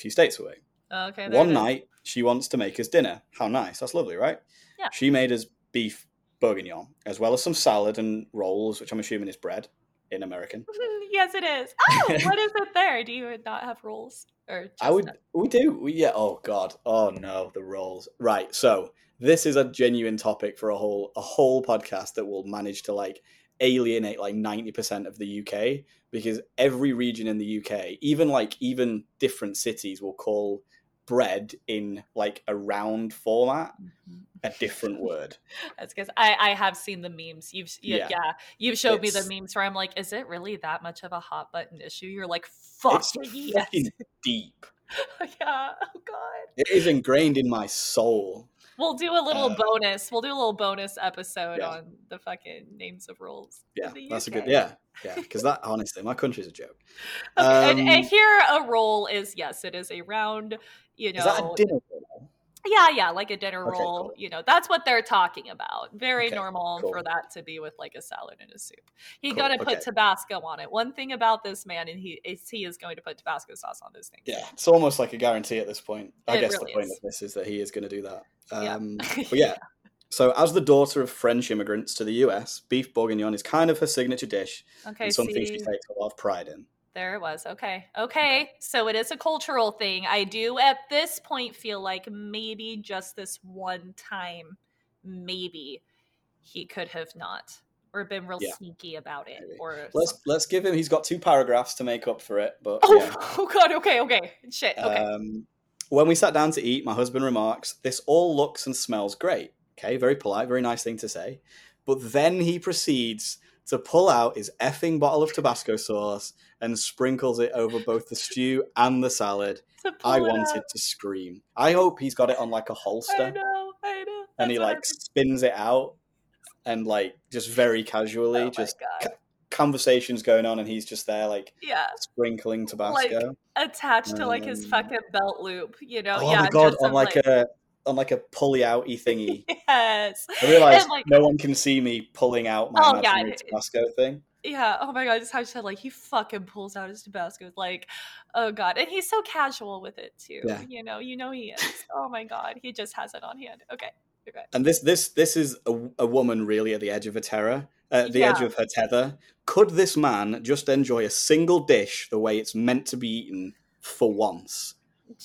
Okay. One night, she wants to make us dinner. How nice! That's lovely, right? Yeah. She made us beef bourguignon, as well as some salad and rolls, which I'm assuming is bread. in American. Yes, it is. Oh, what is it there? Do you not have rolls? Or just We do. Yeah. Oh God. Oh no, the rolls. Right. So this is a genuine topic for a whole podcast that will manage to like alienate like 90% of the UK, because every region in the UK, even different cities, will call bread in like a round format a different word. That's because I have seen the memes. Yeah. You've showed me the It's memes where I'm like, is it really that much of a hot button issue? You're like, fuck it's yes. fucking deep. Yeah. Oh God. It is ingrained in my soul. We'll do a little bonus. We'll do a little bonus episode Yeah. on the fucking names of rolls. Yeah, in the that's a UK. good. Yeah. Because that honestly, my country's a joke. Okay, and here a roll is, yes, it is a round. Is that a dinner roll? Yeah, like a dinner roll. Cool. You know, that's what they're talking about. Very normal cool. for that to be with like a salad and a soup. He got to put Tabasco on it. One thing about this man, and he is going to put Tabasco sauce on this thing. Yeah, it's almost like a guarantee at this point. I guess really the point of this is that he is going to do that. But yeah. So as the daughter of French immigrants to the US, beef bourguignon is kind of her signature dish. Okay, and something she takes a lot of pride in. There it was. Okay. So it is a cultural thing. I do at this point feel like maybe just this one time, maybe he could have not, or been real sneaky about it. Maybe. Or let's give him. He's got 2 paragraphs to make up for it. But oh God. Okay. Shit. Okay. When we sat down to eat, my husband remarks, "This all looks and smells great." Okay, very polite, very nice thing to say. But then he proceeds to pull out his effing bottle of Tabasco sauce and sprinkles it over both the stew and the salad. I wanted to scream. I hope he's got it on like a holster. I know. And he like spins it out and like just very casually, conversations going on, and he's just there like sprinkling Tabasco. Like attached to like his fucking belt loop, you know? Oh my God, on like a pulley outy thingy. Yes. I realized no one can see me pulling out my imaginary Tabasco thing. Yeah. Oh my God. Just how you said, like, he fucking pulls out his Tabasco. Like, oh God. And he's so casual with it too. Yeah. You know he is. Oh my God. He just has it on hand. Okay. And this is a woman really at the edge of her terror, edge of her tether. Could this man just enjoy a single dish the way it's meant to be eaten for once?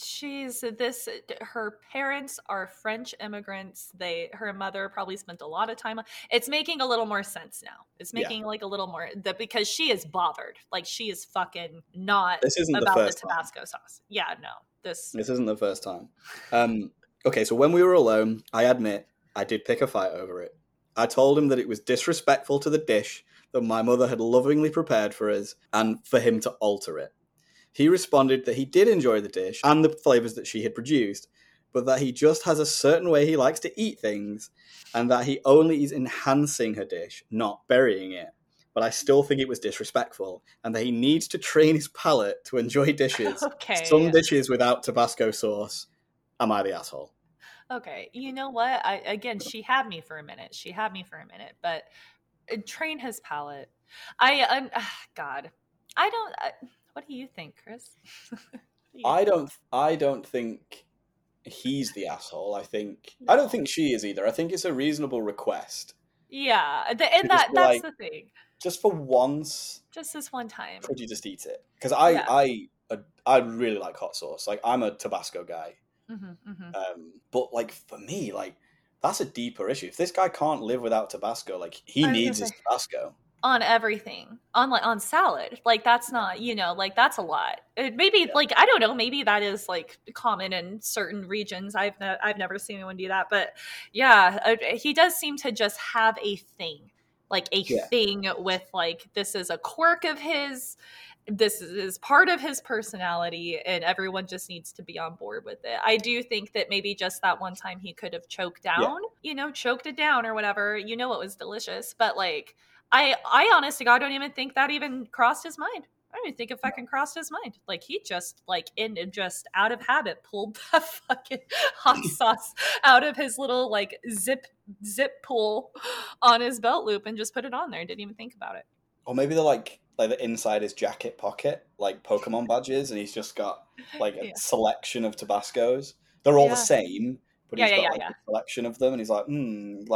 Her parents are French immigrants. Her mother probably spent a lot of time. It's making a little more sense now. It's making like a little more, because she is bothered. Like, she is fucking not about the Tabasco sauce. Yeah, no. This isn't the first time. Okay, so when we were alone, I admit I did pick a fight over it. I told him that it was disrespectful to the dish that my mother had lovingly prepared for us, and for him to alter it. He responded that he did enjoy the dish and the flavors that she had produced, but that he just has a certain way he likes to eat things, and that he only is enhancing her dish, not burying it. But I still think it was disrespectful, and that he needs to train his palate to enjoy dishes. Some dishes without Tabasco sauce. Am I the asshole? Okay, you know what? She had me for a minute. But train his palate. God, I don't. What do you think, Chris? I don't think he's the asshole. I don't think she is either. I think it's a reasonable request. Yeah, that's the thing. Just for once. Just this one time. Could you just eat it? Because I really like hot sauce. Like, I'm a Tabasco guy. But like, for me, like, that's a deeper issue. If this guy can't live without Tabasco, like, he needs his Tabasco on everything, on salad. Like, that's not, like, that's a lot. Like, I don't know, maybe that is like common in certain regions. I've never seen anyone do that, but he does seem to just have a thing, like thing with like, this is a quirk of his. This is part of his personality, and everyone just needs to be on board with it. I do think that maybe just that one time he could have choked it down or whatever. It was delicious. But like, I honest to God don't even think that even crossed his mind. I don't even think it fucking crossed his mind. Like, he just just out of habit pulled that fucking hot sauce out of his little like zip pull on his belt loop and just put it on there and didn't even think about it. Or maybe they're like the inside his jacket pocket, like Pokemon badges, and he's just got like a selection of Tabascos. They're all the same, but he's got a selection of them, and he's like,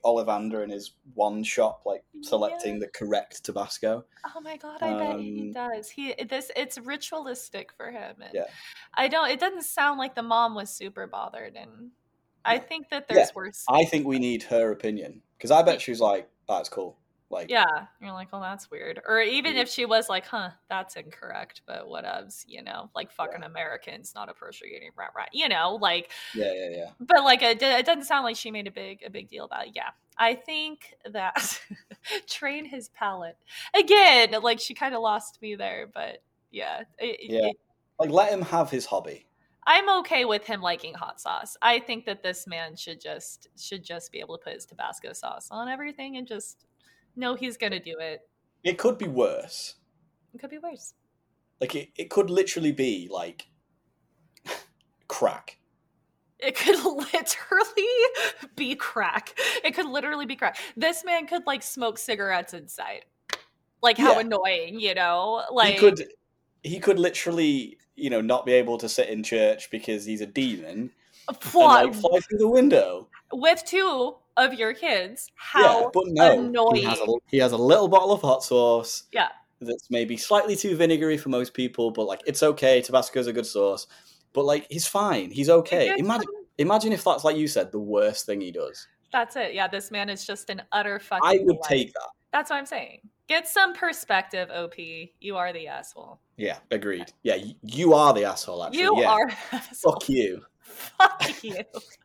Ollivander in his one shop, like selecting the correct Tabasco. Oh my god, I bet he does. It's ritualistic for him, and Yeah. it doesn't sound like the mom was super bothered, and I think that there's worse. I think we need her opinion, because I bet she's like, that's cool. Like, yeah, you're like, well, that's weird. Or even if she was like, that's incorrect, but whatevs, like fucking Americans, not appreciating, right, like, yeah. But like, it doesn't sound like she made a big deal about it. Yeah, I think that train his palate again. Like, she kind of lost me there, but yeah, like, let him have his hobby. I'm okay with him liking hot sauce. I think that this man should just be able to put his Tabasco sauce on everything and just know he's gonna do it. It could be worse. It could be worse. Like, it could literally be like crack. It could literally be crack. It could literally be crack. This man could like smoke cigarettes inside. Like, how annoying, Like, he could literally, not be able to sit in church because he's a demon. What? And, like, fly through the window with 2 of your kids. How but no, annoying. He has a little bottle of hot sauce. Yeah. That's maybe slightly too vinegary for most people, but like, it's okay. Tabasco's a good sauce. But like, he's fine. He's okay. Imagine if that's, like you said, the worst thing he does. That's it. Yeah, this man is just an utter fucking I would take that. That's what I'm saying. Get some perspective, OP. You are the asshole. Yeah, agreed. Yeah, you are the asshole, actually. You are the asshole. Fuck you. Fuck you.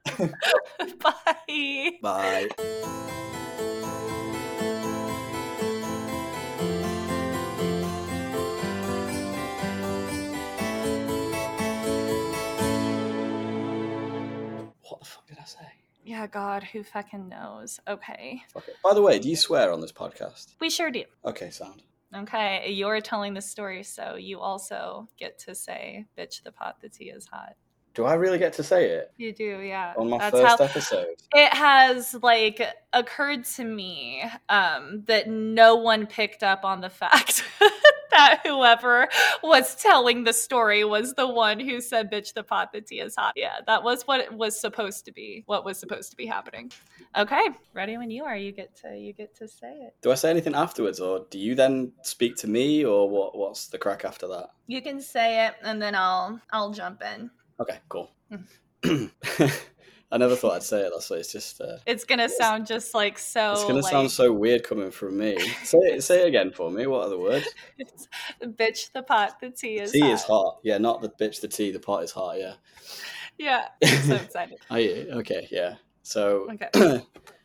Bye. Bye. What the fuck did I say? Yeah, God, who fucking knows? Okay. Okay. By the way, do you swear on this podcast? We sure do. Okay, sound. Okay, you're telling the story, so you also get to say, bitch, the pot, the tea is hot. Do I really get to say it? You do, yeah. On my first episode? It has, like, occurred to me that no one picked up on the fact that whoever was telling the story was the one who said, bitch, the pot, the tea is hot. Yeah, that was what was supposed to be happening. Okay, ready when you are. You get to say it. Do I say anything afterwards, or do you then speak to me, or what's the crack after that? You can say it, and then I'll jump in. Okay, cool. I never thought I'd say it. That's why it's just. It's gonna sound just like so. It's gonna sound so weird coming from me. Say it again for me. What are the words? It's bitch, the pot, the tea is hot. Tea is hot. Yeah, not the bitch, the tea. The pot is hot. Yeah. Yeah. I'm so excited. Are you? Okay. Yeah. So. Okay.